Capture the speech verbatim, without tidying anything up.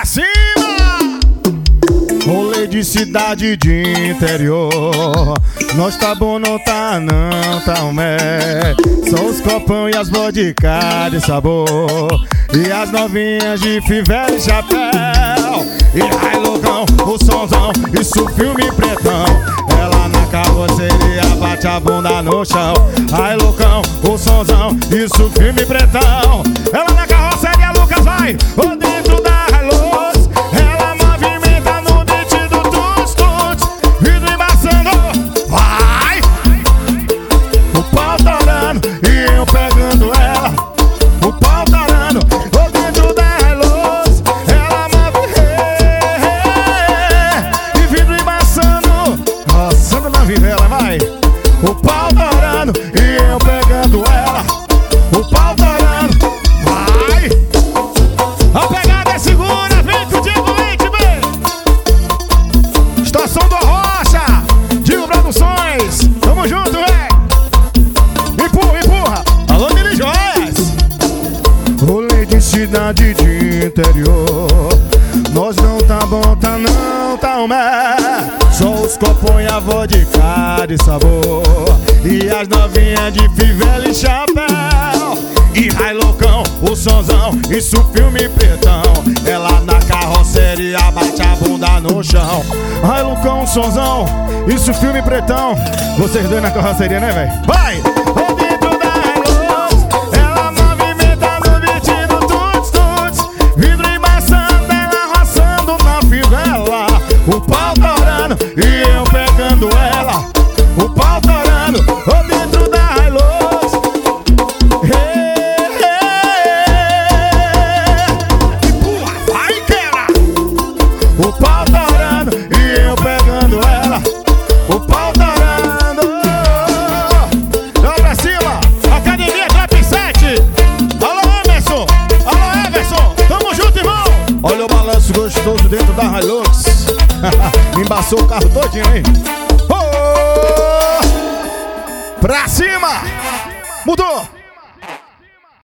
cima! Rolê de cidade de interior, nós tá bom, não tá não, tá um mé. Só os copão e as vodka de sabor, e as novinhas de fivela e chapéu. E ai loucão, o sonzão, isso filme pretão. Ela na carroceria bate a bunda no chão. Ai loucão, o sonzão, isso filme pretão. Ela na carroceria, Lucas vai, ou dentro da Hilux. Ela movimenta no detido dos tuts, vidro embaçando, vai. O pau torando e eu pegando ela. O pau torando, ou dentro da Hilux. Ela movimenta e vidro embaçando, roçando na vivela, vai. O pau torando e eu pegando ela. O pau torando, vai. A pegada é segura, vem com o Diego Leite, vem. Estação do Rocha, Diego Produções, tamo junto, vem. Empurra, empurra, alô Mili Joias. Rolê de cidade de interior, nós não tá bom, tá não, tá um mé. Só os copões e a vodka de sabor, e as novinhas de fivela e chapéu. E ai loucão, o sonzão, isso filme pretão. Ela na carroceria bate a bunda no chão. Ai loucão, sonzão, isso filme pretão. Vocês dois na carroceria, né, velho? Vai! Ou dentro da Hilux, ela movimenta no vestido tuts tuts, vidro embaçando, ela roçando na fivela. O pau torando e eu pegando ela. O pau torando, ou dentro da Hilux. Hey, hey. E pula, vai quebra. O pau torando e eu pegando ela. O pau torando. Então pra cima, Academia Trap sete. Alô Emerson, alô Everson, tamo junto, irmão. Olha o balanço gostoso dentro da Hilux. Embaçou o carro todinho, hein? Oh! Pra cima! Mudou!